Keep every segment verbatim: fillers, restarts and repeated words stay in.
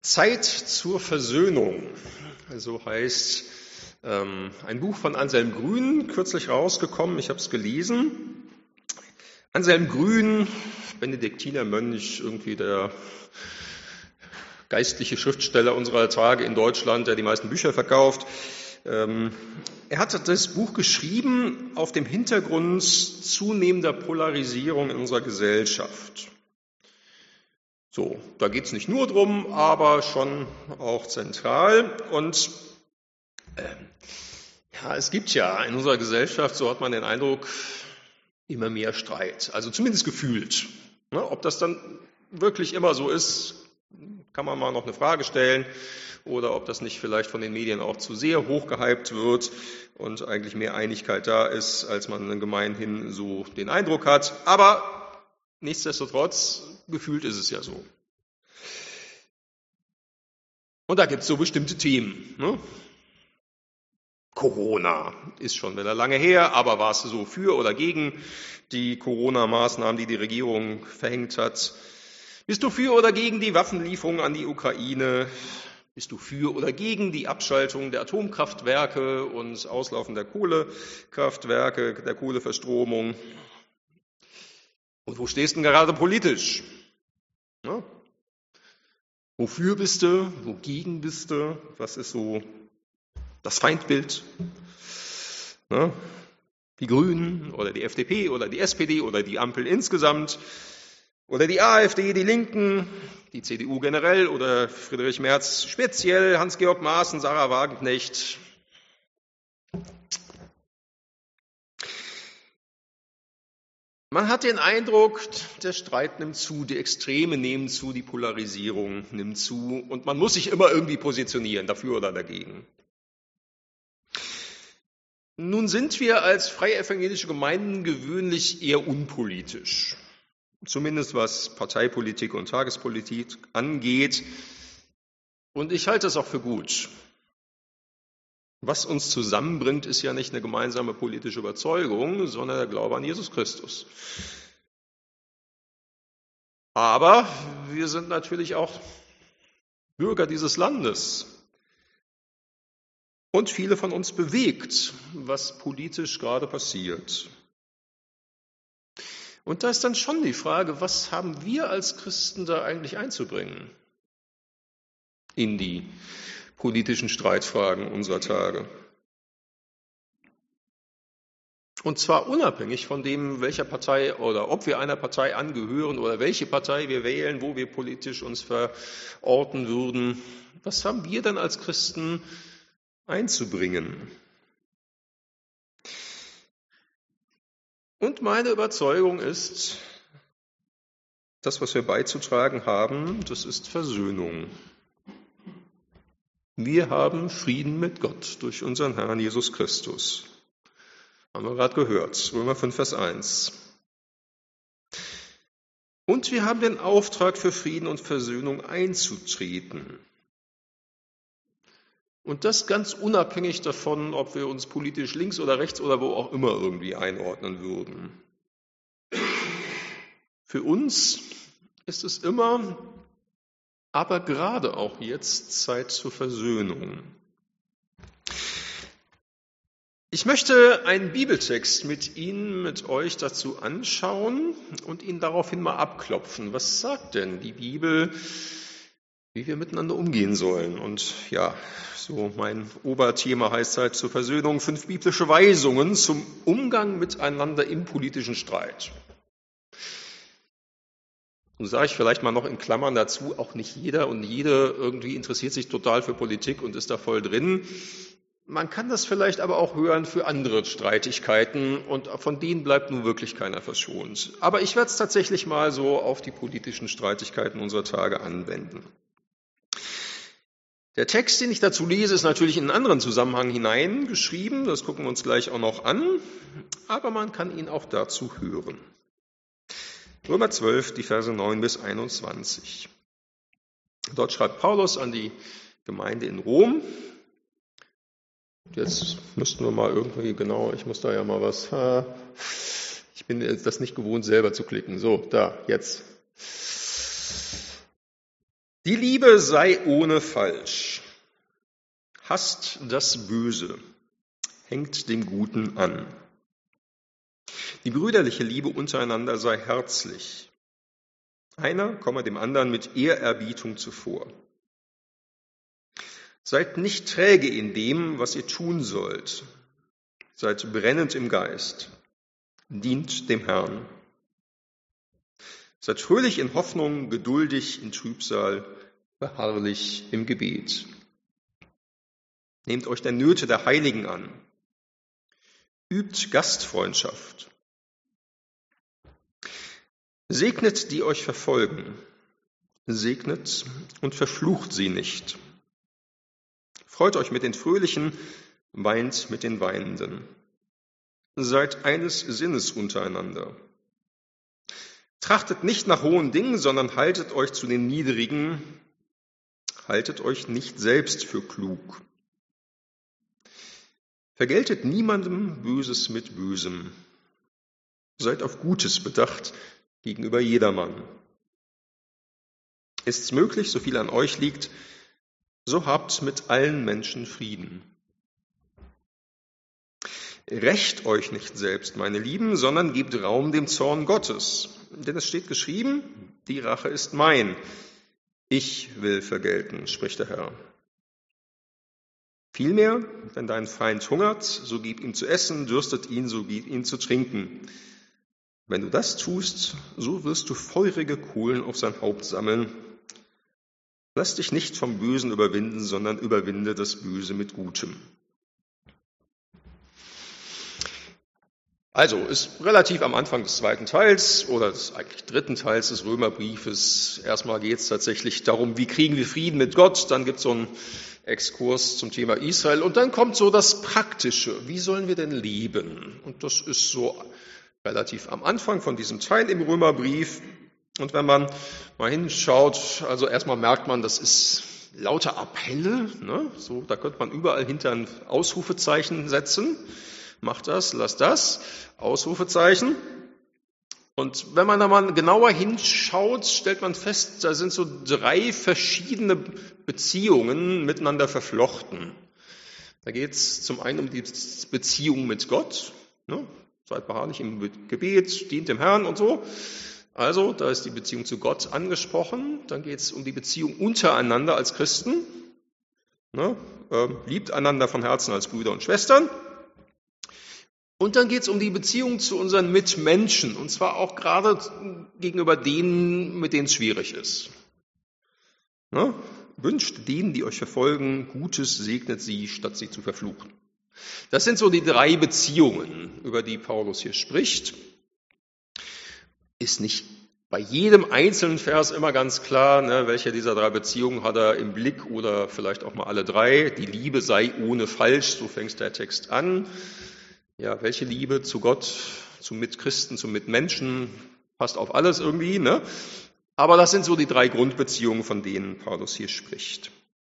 Zeit zur Versöhnung, so heißt ähm, ein Buch von Anselm Grün, kürzlich rausgekommen, ich habe es gelesen. Anselm Grün, Benediktinermönch, irgendwie der geistliche Schriftsteller unserer Tage in Deutschland, der die meisten Bücher verkauft. Ähm, er hat das Buch geschrieben auf dem Hintergrund zunehmender Polarisierung in unserer Gesellschaft. So, da geht es nicht nur drum, aber schon auch zentral. Und äh, ja, es gibt ja in unserer Gesellschaft, so hat man den Eindruck, immer mehr Streit. Also zumindest gefühlt. Ne, ob das dann wirklich immer so ist, kann man mal noch eine Frage stellen. Oder ob das nicht vielleicht von den Medien auch zu sehr hochgehypt wird und eigentlich mehr Einigkeit da ist, als man gemeinhin so den Eindruck hat. Aber nichtsdestotrotz, gefühlt ist es ja so. Und da gibt es so bestimmte Themen. Ne? Corona ist schon wieder lange her, aber warst du so für oder gegen die Corona-Maßnahmen, die die Regierung verhängt hat? Bist du für oder gegen die Waffenlieferung an die Ukraine? Bist du für oder gegen die Abschaltung der Atomkraftwerke und Auslaufen der Kohlekraftwerke, der Kohleverstromung? Und wo stehst du denn gerade politisch? Ja? Wofür bist du? Wogegen bist du? Was ist so das Feindbild? Ja? Die Grünen oder die F D P oder die S P D oder die Ampel insgesamt oder die AfD, die Linken, die C D U generell oder Friedrich Merz speziell, Hans-Georg Maaßen, Sarah Wagenknecht. Man hat den Eindruck, der Streit nimmt zu, die Extreme nehmen zu, die Polarisierung nimmt zu und man muss sich immer irgendwie positionieren, dafür oder dagegen. Nun sind wir als freie evangelische Gemeinden gewöhnlich eher unpolitisch, zumindest was Parteipolitik und Tagespolitik angeht. Und ich halte das auch für gut. Was uns zusammenbringt, ist ja nicht eine gemeinsame politische Überzeugung, sondern der Glaube an Jesus Christus. Aber wir sind natürlich auch Bürger dieses Landes. Und viele von uns bewegt, was politisch gerade passiert. Und da ist dann schon die Frage, was haben wir als Christen da eigentlich einzubringen in die politischen Streitfragen unserer Tage? Und zwar unabhängig von dem, welcher Partei oder ob wir einer Partei angehören oder welche Partei wir wählen, wo wir politisch uns verorten würden. Was haben wir denn als Christen einzubringen? Und meine Überzeugung ist, das, was wir beizutragen haben, das ist Versöhnung. Wir haben Frieden mit Gott durch unseren Herrn Jesus Christus. Haben wir gerade gehört, Römer fünf, Vers eins. Und wir haben den Auftrag, für Frieden und Versöhnung einzutreten. Und das ganz unabhängig davon, ob wir uns politisch links oder rechts oder wo auch immer irgendwie einordnen würden. Für uns ist es immer, aber gerade auch jetzt, Zeit zur Versöhnung. Ich möchte einen Bibeltext mit Ihnen, mit euch dazu anschauen und ihn daraufhin mal abklopfen. Was sagt denn die Bibel, wie wir miteinander umgehen sollen? Und ja, so mein Oberthema heißt halt zur Versöhnung fünf biblische Weisungen zum Umgang miteinander im politischen Streit. Nun sage ich vielleicht mal noch in Klammern dazu, auch nicht jeder und jede irgendwie interessiert sich total für Politik und ist da voll drin. Man kann das vielleicht aber auch hören für andere Streitigkeiten und von denen bleibt nun wirklich keiner verschont. Aber ich werde es tatsächlich mal so auf die politischen Streitigkeiten unserer Tage anwenden. Der Text, den ich dazu lese, ist natürlich in einen anderen Zusammenhang hineingeschrieben. Das gucken wir uns gleich auch noch an. Aber man kann ihn auch dazu hören. Römer zwölf, die Verse neun bis einundzwanzig. Dort schreibt Paulus an die Gemeinde in Rom. Jetzt müssten wir mal irgendwie, genau, ich muss da ja mal was, ich bin das nicht gewohnt, selber zu klicken. So, da, jetzt. Die Liebe sei ohne Falsch. Hasst das Böse, hängt dem Guten an. Die brüderliche Liebe untereinander sei herzlich. Einer komme dem anderen mit Ehrerbietung zuvor. Seid nicht träge in dem, was ihr tun sollt. Seid brennend im Geist. Dient dem Herrn. Seid fröhlich in Hoffnung, geduldig in Trübsal, beharrlich im Gebet. Nehmt euch der Nöte der Heiligen an. Übt Gastfreundschaft. Segnet, die euch verfolgen. Segnet und verflucht sie nicht. Freut euch mit den Fröhlichen, weint mit den Weinenden. Seid eines Sinnes untereinander. Trachtet nicht nach hohen Dingen, sondern haltet euch zu den Niedrigen. Haltet euch nicht selbst für klug. Vergeltet niemandem Böses mit Bösem. Seid auf Gutes bedacht gegenüber jedermann. Ist's möglich, so viel an euch liegt, so habt mit allen Menschen Frieden. Rächt euch nicht selbst, meine Lieben, sondern gebt Raum dem Zorn Gottes. Denn es steht geschrieben, die Rache ist mein. Ich will vergelten, spricht der Herr. Vielmehr, wenn dein Feind hungert, so gib ihm zu essen, dürstet ihn, so gib ihm zu trinken. Wenn du das tust, so wirst du feurige Kohlen auf sein Haupt sammeln. Lass dich nicht vom Bösen überwinden, sondern überwinde das Böse mit Gutem. Also, ist relativ am Anfang des zweiten Teils oder des eigentlich dritten Teils des Römerbriefes. Erstmal geht es tatsächlich darum, wie kriegen wir Frieden mit Gott. Dann gibt es so einen Exkurs zum Thema Israel. Und dann kommt so das Praktische. Wie sollen wir denn leben? Und das ist so relativ am Anfang von diesem Teil im Römerbrief. Und wenn man mal hinschaut, also erstmal merkt man, das ist lauter Appelle. Ne? So, da könnte man überall hinter ein Ausrufezeichen setzen. Macht das, lasst das, Ausrufezeichen. Und wenn man da mal genauer hinschaut, stellt man fest, da sind so drei verschiedene Beziehungen miteinander verflochten. Da geht es zum einen um die Beziehung mit Gott, ne? Seid beharrlich im Gebet, dient dem Herrn und so. Also, da ist die Beziehung zu Gott angesprochen. Dann geht es um die Beziehung untereinander als Christen. Ne? Äh, liebt einander von Herzen als Brüder und Schwestern. Und dann geht es um die Beziehung zu unseren Mitmenschen, und zwar auch gerade gegenüber denen, mit denen es schwierig ist. Ne? Wünscht denen, die euch verfolgen, Gutes, segnet sie, statt sie zu verfluchen. Das sind so die drei Beziehungen, über die Paulus hier spricht. Ist nicht bei jedem einzelnen Vers immer ganz klar, ne, welche dieser drei Beziehungen hat er im Blick oder vielleicht auch mal alle drei. Die Liebe sei ohne Falsch, so fängt der Text an. Ja, welche Liebe zu Gott, zu Mitchristen, zu Mitmenschen, passt auf alles irgendwie, ne? Aber das sind so die drei Grundbeziehungen, von denen Paulus hier spricht.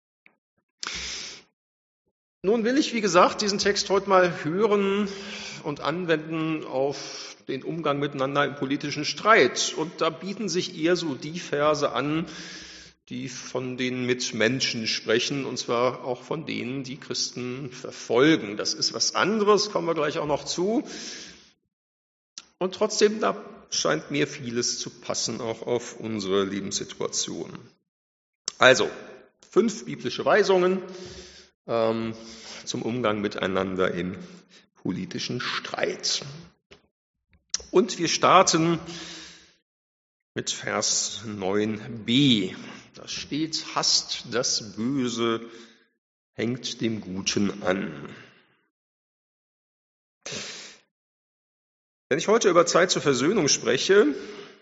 Nun will ich, wie gesagt, diesen Text heute mal hören und anwenden auf den Umgang miteinander im politischen Streit. Und da bieten sich eher so die Verse an, die von den Mitmenschen sprechen, und zwar auch von denen, die Christen verfolgen. Das ist was anderes, kommen wir gleich auch noch zu. Und trotzdem, da scheint mir vieles zu passen, auch auf unsere Lebenssituation. Also, fünf biblische Weisungen ähm, zum Umgang miteinander im politischen Streit. Und wir starten mit Vers neun b. Da steht, hasst das Böse, hängt dem Guten an. Wenn ich heute über Zeit zur Versöhnung spreche,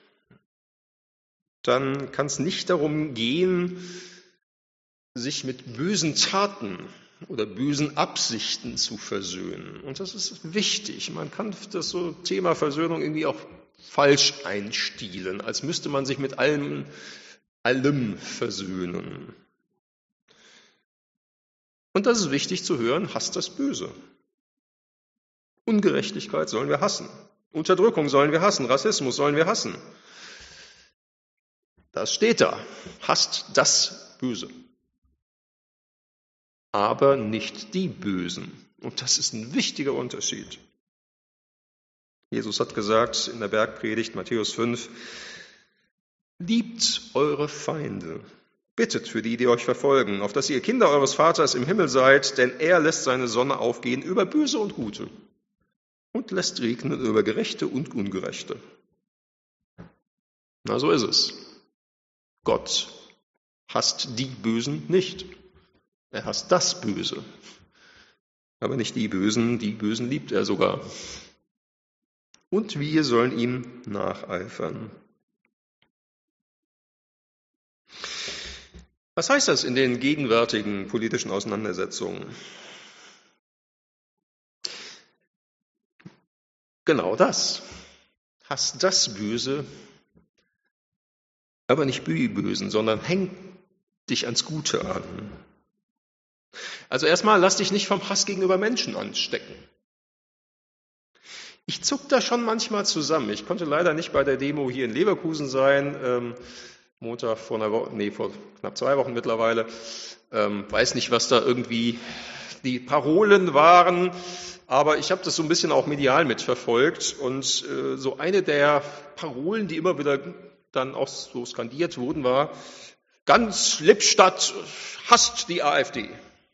dann kann es nicht darum gehen, sich mit bösen Taten oder bösen Absichten zu versöhnen. Und das ist wichtig. Man kann das so Thema Versöhnung irgendwie auch falsch einstielen, als müsste man sich mit allem, allem versöhnen. Und das ist wichtig zu hören, hasst das Böse. Ungerechtigkeit sollen wir hassen. Unterdrückung sollen wir hassen. Rassismus sollen wir hassen. Das steht da. Hasst das Böse. Aber nicht die Bösen. Und das ist ein wichtiger Unterschied. Jesus hat gesagt in der Bergpredigt, Matthäus fünf, liebt eure Feinde, bittet für die, die euch verfolgen, auf dass ihr Kinder eures Vaters im Himmel seid, denn er lässt seine Sonne aufgehen über Böse und Gute und lässt regnen über Gerechte und Ungerechte. Na, so ist es. Gott hasst die Bösen nicht. Er hasst das Böse. Aber nicht die Bösen, die Bösen liebt er sogar. Und wir sollen ihm nacheifern. Was heißt das in den gegenwärtigen politischen Auseinandersetzungen? Genau das. Hasst das Böse, aber nicht die Bösen, sondern häng dich ans Gute an. Also erstmal, lass dich nicht vom Hass gegenüber Menschen anstecken. Ich zuck da schon manchmal zusammen. Ich konnte leider nicht bei der Demo hier in Leverkusen sein, ähm, Montag vor einer Woche, nee, vor knapp zwei Wochen mittlerweile. Ähm, weiß nicht, was da irgendwie die Parolen waren, aber ich habe das so ein bisschen auch medial mitverfolgt. Und äh, so eine der Parolen, die immer wieder dann auch so skandiert wurden, war: Ganz Lippstadt hasst die AfD.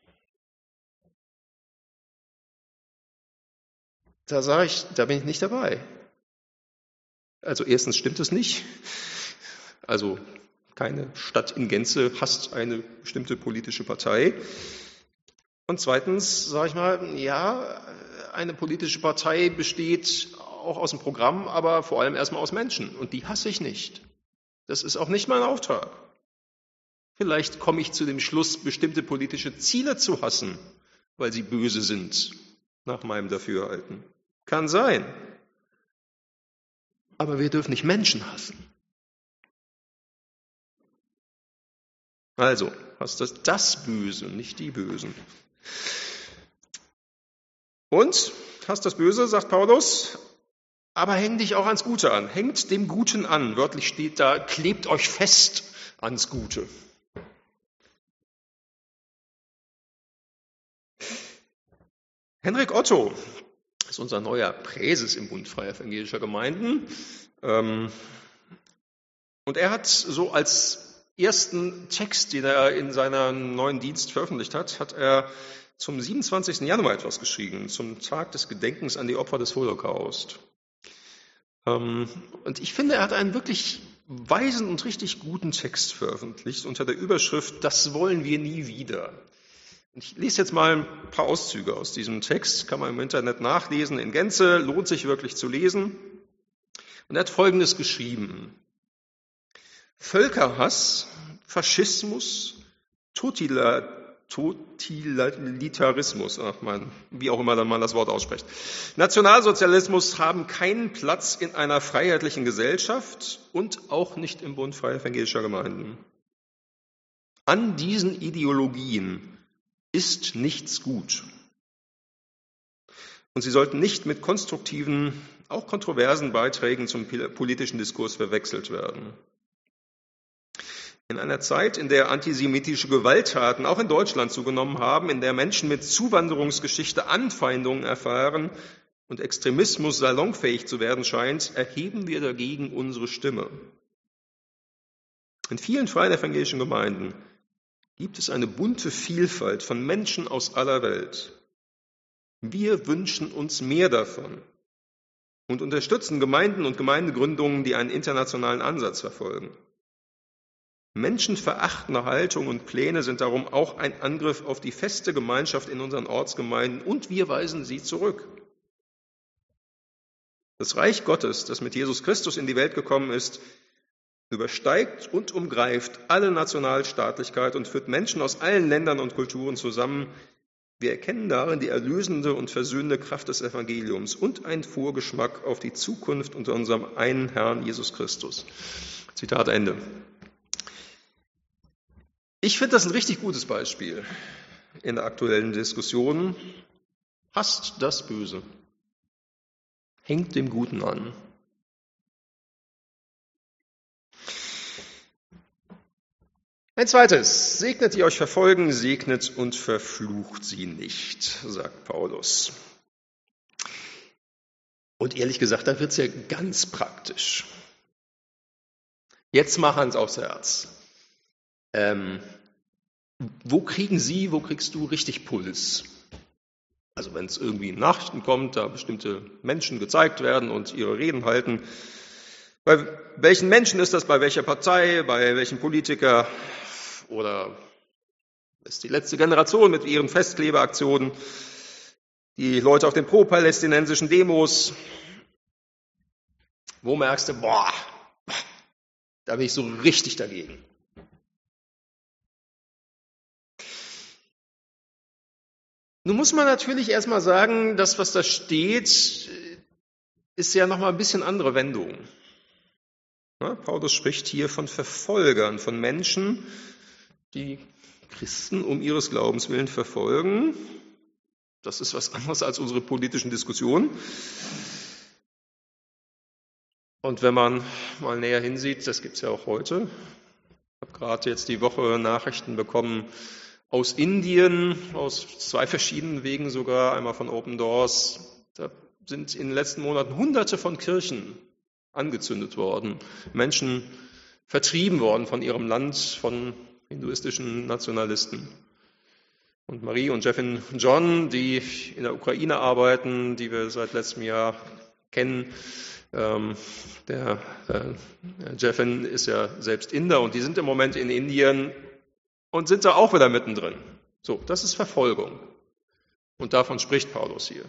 Da sage ich, da bin ich nicht dabei. Also erstens stimmt es nicht. Also keine Stadt in Gänze hasst eine bestimmte politische Partei. Und zweitens sage ich mal, ja, eine politische Partei besteht auch aus dem Programm, aber vor allem erstmal aus Menschen. Und die hasse ich nicht. Das ist auch nicht mein Auftrag. Vielleicht komme ich zu dem Schluss, bestimmte politische Ziele zu hassen, weil sie böse sind, nach meinem Dafürhalten. Kann sein. Aber wir dürfen nicht Menschen hassen. Also, hast das das Böse, nicht die Bösen. Und, hast das Böse, sagt Paulus, aber häng dich auch ans Gute an. Hängt dem Guten an. Wörtlich steht da, klebt euch fest ans Gute. Henrik Otto ist unser neuer Präses im Bund Freier Evangelischer Gemeinden. Und er hat so als ersten Text, den er in seinem neuen Dienst veröffentlicht hat, hat er zum siebenundzwanzigsten Januar etwas geschrieben, zum Tag des Gedenkens an die Opfer des Holocaust. Und ich finde, er hat einen wirklich weisen und richtig guten Text veröffentlicht unter der Überschrift „Das wollen wir nie wieder“. Ich lese jetzt mal ein paar Auszüge aus diesem Text, kann man im Internet nachlesen in Gänze, lohnt sich wirklich zu lesen. Und er hat Folgendes geschrieben: Völkerhass, Faschismus, Totila, Totalitarismus, ach man, wie auch immer man das Wort ausspricht, Nationalsozialismus haben keinen Platz in einer freiheitlichen Gesellschaft und auch nicht im Bund Freier Evangelischer Gemeinden. An diesen Ideologien ist nichts gut. Und sie sollten nicht mit konstruktiven, auch kontroversen Beiträgen zum politischen Diskurs verwechselt werden. In einer Zeit, in der antisemitische Gewalttaten auch in Deutschland zugenommen haben, in der Menschen mit Zuwanderungsgeschichte Anfeindungen erfahren und Extremismus salonfähig zu werden scheint, erheben wir dagegen unsere Stimme. In vielen freien evangelischen Gemeinden gibt es eine bunte Vielfalt von Menschen aus aller Welt. Wir wünschen uns mehr davon und unterstützen Gemeinden und Gemeindegründungen, die einen internationalen Ansatz verfolgen. Menschenverachtende Haltung und Pläne sind darum auch ein Angriff auf die feste Gemeinschaft in unseren Ortsgemeinden, und wir weisen sie zurück. Das Reich Gottes, das mit Jesus Christus in die Welt gekommen ist, übersteigt und umgreift alle Nationalstaatlichkeit und führt Menschen aus allen Ländern und Kulturen zusammen. Wir erkennen darin die erlösende und versöhnende Kraft des Evangeliums und einen Vorgeschmack auf die Zukunft unter unserem einen Herrn Jesus Christus. Zitat Ende. Ich finde das ein richtig gutes Beispiel in der aktuellen Diskussion. Hasst das Böse. Hängt dem Guten an. Ein zweites, segnet die euch verfolgen, segnet und verflucht sie nicht, sagt Paulus. Und ehrlich gesagt, da wird es ja ganz praktisch. Jetzt mal Hand aufs Herz. Ähm, wo kriegen Sie, wo kriegst du richtig Puls? Also wenn es irgendwie in Nachrichten kommt, da bestimmte Menschen gezeigt werden und ihre Reden halten. Bei welchen Menschen ist das, bei welcher Partei, bei welchem Politiker? Oder ist die letzte Generation mit ihren Festklebeaktionen, die Leute auf den pro-palästinensischen Demos? Wo merkst du, boah, da bin ich so richtig dagegen. Nun muss man natürlich erstmal sagen, das, was da steht, ist ja nochmal ein bisschen andere Wendung. Ja, Paulus spricht hier von Verfolgern, von Menschen, die Christen um ihres Glaubens willen verfolgen. Das ist was anderes als unsere politischen Diskussionen. Und wenn man mal näher hinsieht, das gibt es ja auch heute. Ich habe gerade jetzt die Woche Nachrichten bekommen aus Indien, aus zwei verschiedenen Wegen sogar, einmal von Open Doors. Da sind in den letzten Monaten Hunderte von Kirchen angezündet worden, Menschen vertrieben worden von ihrem Land, von hinduistischen Nationalisten. Und Marie und Jeffin John, die in der Ukraine arbeiten, die wir seit letztem Jahr kennen, ähm, der äh, Jeffin ist ja selbst Inder und die sind im Moment in Indien und sind da auch wieder mittendrin. So, das ist Verfolgung. Und davon spricht Paulus hier.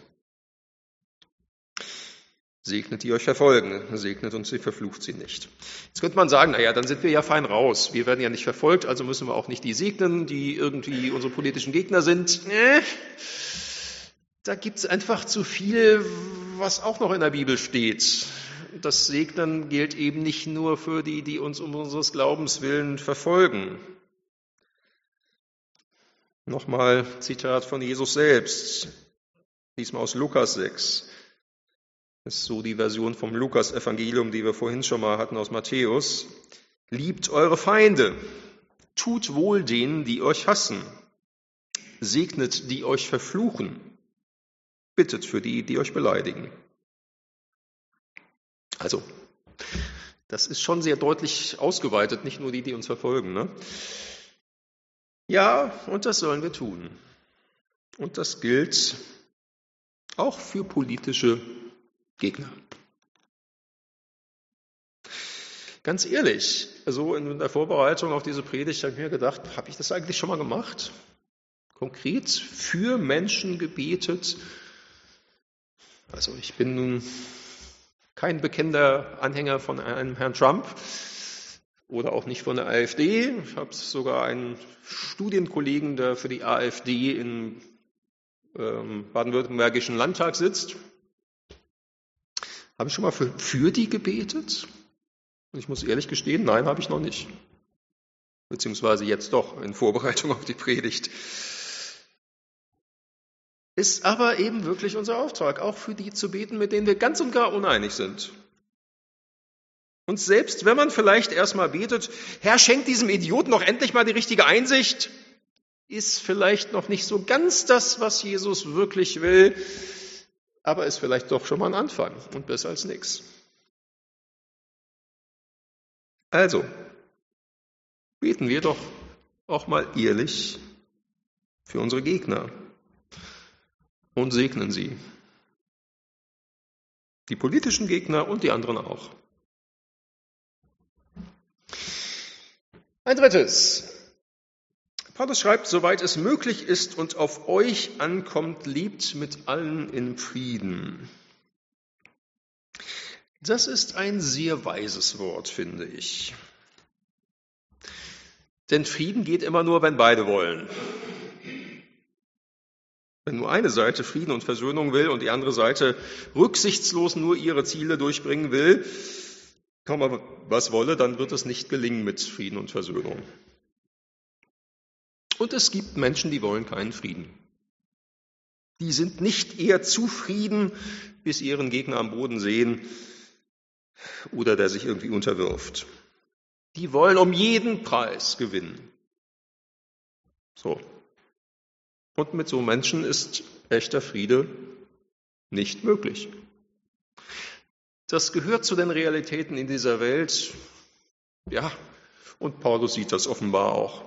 Segnet die euch verfolgen, segnet und sie verflucht sie nicht. Jetzt könnte man sagen, naja, dann sind wir ja fein raus. Wir werden ja nicht verfolgt, also müssen wir auch nicht die segnen, die irgendwie unsere politischen Gegner sind. Nee, da gibt es einfach zu viel, was auch noch in der Bibel steht. Das Segnen gilt eben nicht nur für die, die uns um unseres Glaubens willen verfolgen. Nochmal Zitat von Jesus selbst, diesmal aus Lukas sechs. Das ist so die Version vom Lukas-Evangelium, die wir vorhin schon mal hatten aus Matthäus. Liebt eure Feinde, tut wohl denen, die euch hassen, segnet, die euch verfluchen, bittet für die, die euch beleidigen. Also, das ist schon sehr deutlich ausgeweitet, nicht nur die, die uns verfolgen, ne? Ja, und das sollen wir tun. Und das gilt auch für politische Gegner. Ganz ehrlich, also in der Vorbereitung auf diese Predigt habe ich mir gedacht, habe ich das eigentlich schon mal gemacht? Konkret für Menschen gebetet? Also ich bin nun kein bekennender Anhänger von einem Herrn Trump oder auch nicht von der AfD. Ich habe sogar einen Studienkollegen, der für die AfD im ähm, baden-württembergischen Landtag sitzt. Habe ich schon mal für, für die gebetet? Und ich muss ehrlich gestehen, nein, habe ich noch nicht. Beziehungsweise jetzt doch, in Vorbereitung auf die Predigt. Ist aber eben wirklich unser Auftrag, auch für die zu beten, mit denen wir ganz und gar uneinig sind. Und selbst wenn man vielleicht erstmal betet, Herr, schenk diesem Idioten noch endlich mal die richtige Einsicht, ist vielleicht noch nicht so ganz das, was Jesus wirklich will, aber ist vielleicht doch schon mal ein Anfang und besser als nichts. Also, beten wir doch auch mal ehrlich für unsere Gegner und segnen sie. Die politischen Gegner und die anderen auch. Ein drittes. Paulus schreibt, soweit es möglich ist und auf euch ankommt, lebt mit allen in Frieden. Das ist ein sehr weises Wort, finde ich. Denn Frieden geht immer nur, wenn beide wollen. Wenn nur eine Seite Frieden und Versöhnung will und die andere Seite rücksichtslos nur ihre Ziele durchbringen will, komme was wolle, dann wird es nicht gelingen mit Frieden und Versöhnung. Und es gibt Menschen, die wollen keinen Frieden. Die sind nicht eher zufrieden, bis sie ihren Gegner am Boden sehen oder der sich irgendwie unterwirft. Die wollen um jeden Preis gewinnen. So. Und mit so Menschen ist echter Friede nicht möglich. Das gehört zu den Realitäten in dieser Welt. Ja, und Paulus sieht das offenbar auch.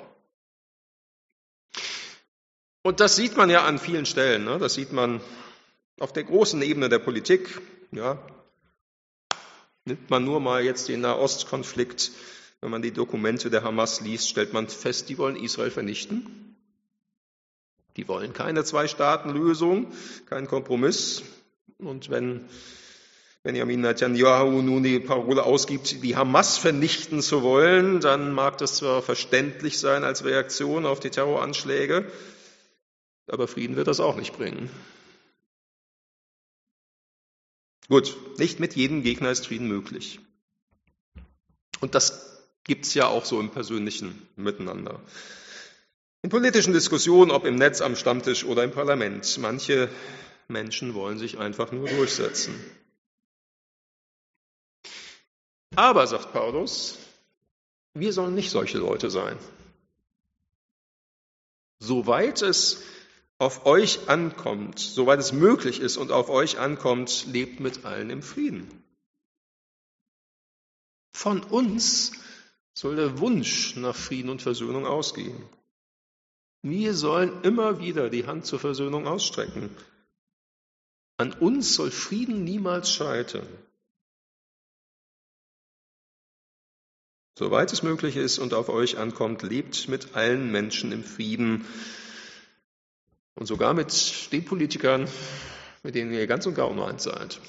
Und das sieht man ja an vielen Stellen. Ne? Das sieht man auf der großen Ebene der Politik. Ja. Nimmt man nur mal jetzt den Nahostkonflikt. Wenn man die Dokumente der Hamas liest, stellt man fest, die wollen Israel vernichten. Die wollen keine Zwei-Staaten-Lösung, keinen Kompromiss. Und wenn Benjamin Netanyahu nun die Parole ausgibt, die Hamas vernichten zu wollen, dann mag das zwar verständlich sein als Reaktion auf die Terroranschläge, aber Frieden wird das auch nicht bringen. Gut, nicht mit jedem Gegner ist Frieden möglich. Und das gibt's ja auch so im persönlichen Miteinander. In politischen Diskussionen, ob im Netz, am Stammtisch oder im Parlament. Manche Menschen wollen sich einfach nur durchsetzen. Aber, sagt Paulus, wir sollen nicht solche Leute sein. Soweit es auf euch ankommt, soweit es möglich ist und auf euch ankommt, lebt mit allen im Frieden. Von uns soll der Wunsch nach Frieden und Versöhnung ausgehen. Wir sollen immer wieder die Hand zur Versöhnung ausstrecken. An uns soll Frieden niemals scheitern. Soweit es möglich ist und auf euch ankommt, lebt mit allen Menschen im Frieden und sogar mit den Politikern, mit denen ihr ganz und gar uneins seid.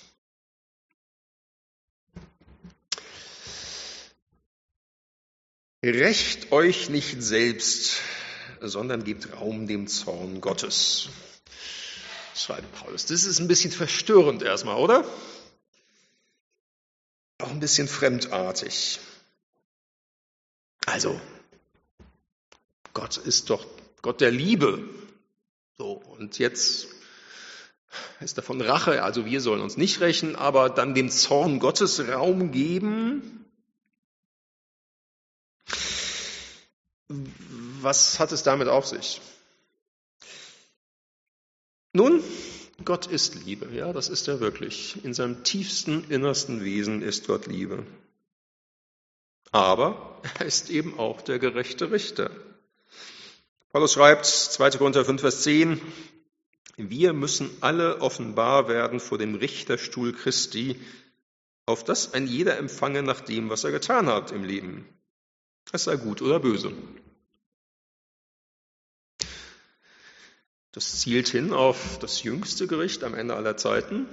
Rächt euch nicht selbst, sondern gebt Raum dem Zorn Gottes, schreibt Paulus. Das ist ein bisschen verstörend erstmal, oder? Auch ein bisschen fremdartig. Also, Gott ist doch Gott der Liebe. So, und jetzt ist davon Rache, also wir sollen uns nicht rächen, aber dann dem Zorn Gottes Raum geben. Was hat es damit auf sich? Nun, Gott ist Liebe, ja, das ist er wirklich. In seinem tiefsten, innersten Wesen ist Gott Liebe. Aber er ist eben auch der gerechte Richter. Paulus schreibt, zweiter Korinther fünf, Vers zehn, wir müssen alle offenbar werden vor dem Richterstuhl Christi, auf dass ein jeder empfange nach dem, was er getan hat im Leben. Es sei gut oder böse. Das zielt hin auf das jüngste Gericht am Ende aller Zeiten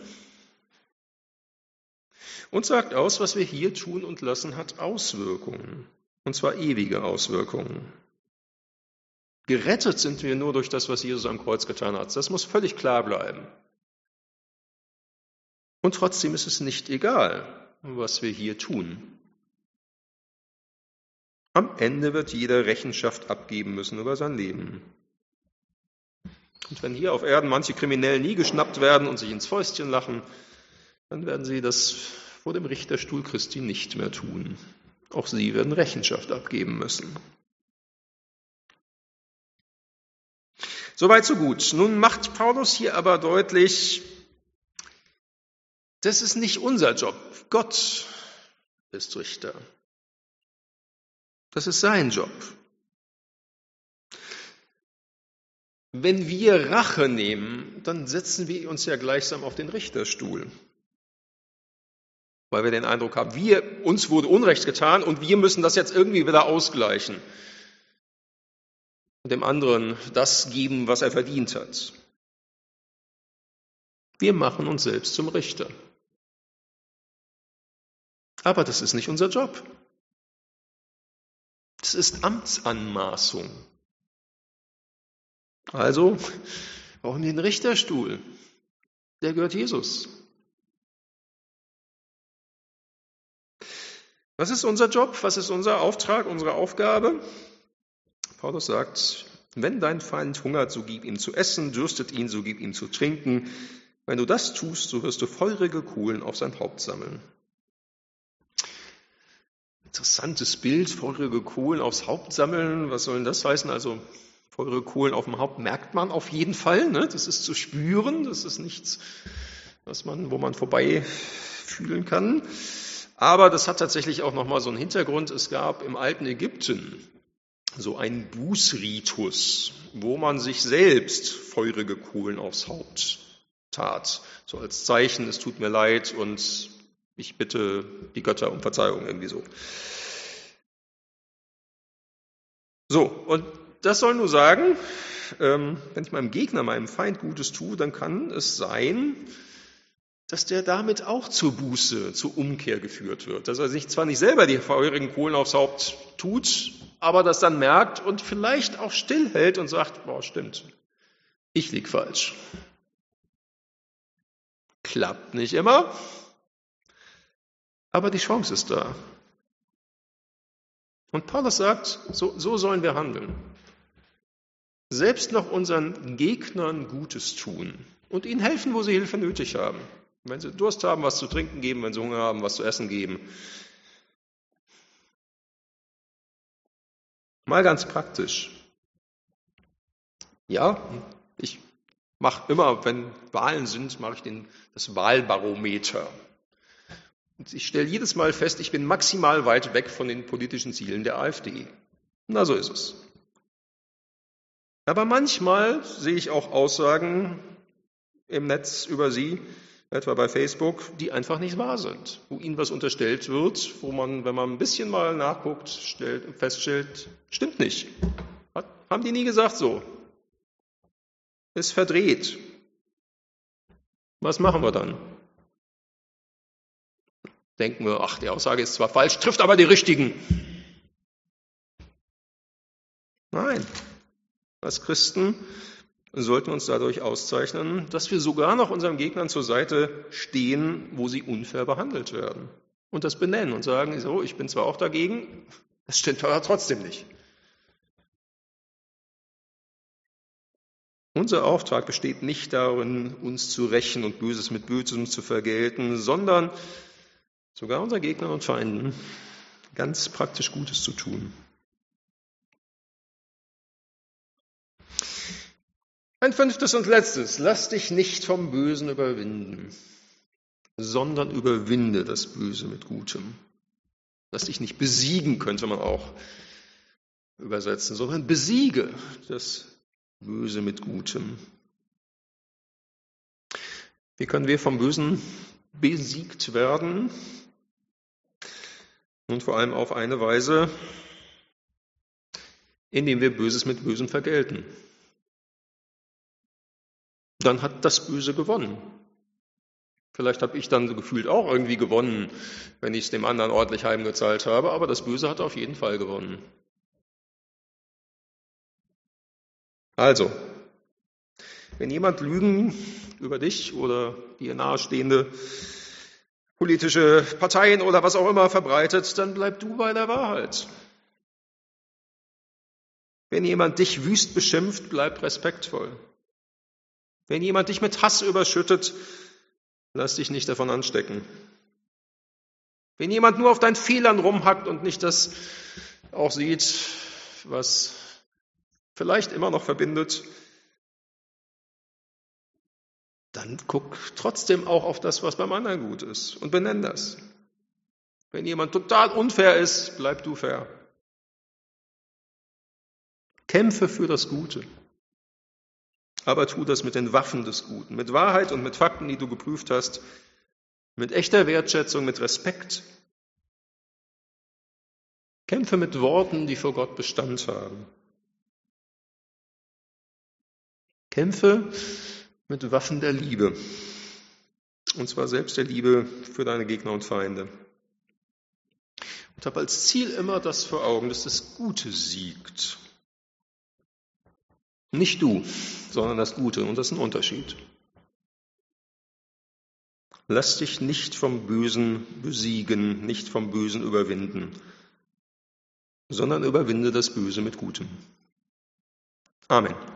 und sagt aus, was wir hier tun und lassen, hat Auswirkungen, und zwar ewige Auswirkungen. Gerettet sind wir nur durch das, was Jesus am Kreuz getan hat. Das muss völlig klar bleiben. Und trotzdem ist es nicht egal, was wir hier tun. Am Ende wird jeder Rechenschaft abgeben müssen über sein Leben. Und wenn hier auf Erden manche Kriminellen nie geschnappt werden und sich ins Fäustchen lachen, dann werden sie das vor dem Richterstuhl Christi nicht mehr tun. Auch sie werden Rechenschaft abgeben müssen. Soweit, so gut. Nun macht Paulus hier aber deutlich, das ist nicht unser Job. Gott ist Richter. Das ist sein Job. Wenn wir Rache nehmen, dann setzen wir uns ja gleichsam auf den Richterstuhl. Weil wir den Eindruck haben, wir, uns wurde Unrecht getan und wir müssen das jetzt irgendwie wieder ausgleichen. Und dem anderen das geben, was er verdient hat. Wir machen uns selbst zum Richter. Aber das ist nicht unser Job. Das ist Amtsanmaßung. Also brauchen wir den Richterstuhl. Der gehört Jesus. Was ist unser Job? Was ist unser Auftrag, unsere Aufgabe? Paulus sagt, wenn dein Feind hungert, so gib ihm zu essen, dürstet ihn, so gib ihm zu trinken. Wenn du das tust, so wirst du feurige Kohlen auf sein Haupt sammeln. Interessantes Bild, feurige Kohlen aufs Haupt sammeln. Was soll denn das heißen? Also Feurige Kohlen auf dem Haupt merkt man auf jeden Fall. Ne? Das ist zu spüren, das ist nichts, was man, wo man vorbei fühlen kann. Aber das hat tatsächlich auch nochmal so einen Hintergrund. Es gab im alten Ägypten so einen Bußritus, wo man sich selbst feurige Kohlen aufs Haupt tat. So als Zeichen, es tut mir leid und ich bitte die Götter um Verzeihung, irgendwie so. So, und das soll nur sagen, ähm, wenn ich meinem Gegner, meinem Feind Gutes tue, dann kann es sein, dass der damit auch zur Buße, zur Umkehr geführt wird. Dass er sich zwar nicht selber die feurigen Kohlen aufs Haupt tut, aber das dann merkt und vielleicht auch stillhält und sagt, boah, stimmt, ich lieg falsch. Klappt nicht immer, aber die Chance ist da. Und Paulus sagt, so, so sollen wir handeln. Selbst noch unseren Gegnern Gutes tun und ihnen helfen, wo sie Hilfe nötig haben. Wenn sie Durst haben, was zu trinken geben, wenn sie Hunger haben, was zu essen geben. Mal ganz praktisch. Ja, ich mache immer, wenn Wahlen sind, mache ich den, das Wahlbarometer. Und ich stelle jedes Mal fest, ich bin maximal weit weg von den politischen Zielen der AfD. Na, so ist es. Aber manchmal sehe ich auch Aussagen im Netz über sie, etwa bei Facebook, die einfach nicht wahr sind, wo ihnen was unterstellt wird, wo man, wenn man ein bisschen mal nachguckt, stellt, feststellt, stimmt nicht. Hat, haben die nie gesagt so. Ist verdreht. Was machen wir dann? Denken wir, ach, die Aussage ist zwar falsch, trifft aber die richtigen. Nein. Als Christen sollten wir uns dadurch auszeichnen, dass wir sogar noch unseren Gegnern zur Seite stehen, wo sie unfair behandelt werden. Und das benennen und sagen, so, ich bin zwar auch dagegen, das stimmt aber trotzdem nicht. Unser Auftrag besteht nicht darin, uns zu rächen und Böses mit Bösem zu vergelten, sondern sogar unseren Gegnern und Feinden ganz praktisch Gutes zu tun. Ein fünftes und letztes, lass dich nicht vom Bösen überwinden, sondern überwinde das Böse mit Gutem. Lass dich nicht besiegen, könnte man auch übersetzen, sondern besiege das Böse mit Gutem. Wie können wir vom Bösen besiegt werden? Und vor allem auf eine Weise, indem wir Böses mit Bösem vergelten. Dann hat das Böse gewonnen. Vielleicht habe ich dann gefühlt auch irgendwie gewonnen, wenn ich es dem anderen ordentlich heimgezahlt habe, aber das Böse hat auf jeden Fall gewonnen. Also, wenn jemand Lügen über dich oder dir nahestehende politische Parteien oder was auch immer verbreitet, dann bleib du bei der Wahrheit. Wenn jemand dich wüst beschimpft, bleib respektvoll. Wenn jemand dich mit Hass überschüttet, lass dich nicht davon anstecken. Wenn jemand nur auf deinen Fehlern rumhackt und nicht das auch sieht, was vielleicht immer noch verbindet, dann guck trotzdem auch auf das, was beim anderen gut ist und benenn das. Wenn jemand total unfair ist, bleib du fair. Kämpfe für das Gute. Aber tu das mit den Waffen des Guten, mit Wahrheit und mit Fakten, die du geprüft hast, mit echter Wertschätzung, mit Respekt. Kämpfe mit Worten, die vor Gott Bestand haben. Kämpfe mit Waffen der Liebe. Und zwar selbst der Liebe für deine Gegner und Feinde. Und hab als Ziel immer das vor Augen, dass das Gute siegt. Nicht du, sondern das Gute. Und das ist ein Unterschied. Lass dich nicht vom Bösen besiegen, nicht vom Bösen überwinden, sondern überwinde das Böse mit Gutem. Amen.